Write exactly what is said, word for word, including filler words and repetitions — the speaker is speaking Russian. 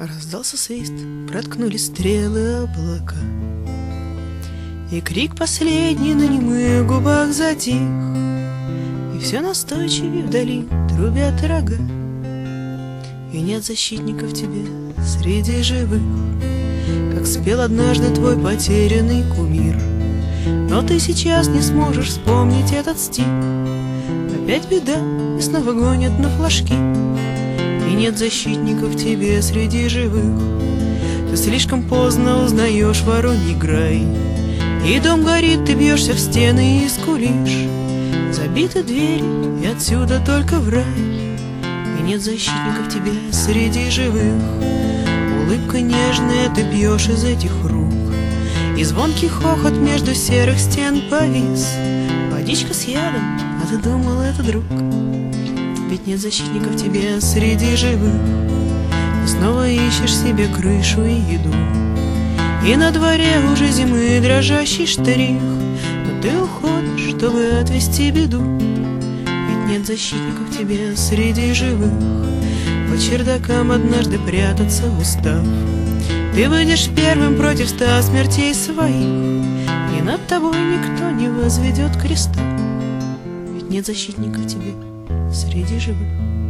Раздался свист, проткнули стрелы облака, и крик последний на немых губах затих, и все настойчивее вдали трубят рога, и нет защитников тебе среди живых, как спел однажды твой потерянный кумир. Но ты сейчас не сможешь вспомнить этот стих. Опять беда, и снова гонят на флажки, и нет защитников тебе среди живых. Ты слишком поздно узнаешь Вороньий край, и дом горит, ты бьешься в стены и скулишь. Забиты двери, и отсюда только в рай, и нет защитников тебе среди живых. Улыбка нежная, ты пьешь из этих рук, и звонкий хохот между серых стен повис. Водичка с ядом, а ты думал, это друг. Ведь нет защитников тебе среди живых. Ты снова ищешь себе крышу и еду, и на дворе уже зимы дрожащий штрих, но ты уходишь, чтобы отвести беду. Ведь нет защитников тебе среди живых. По чердакам однажды прятаться устав, ты выйдешь первым против ста смертей своих, и над тобой никто не возведет креста. Ведь нет защитников тебе среди живых.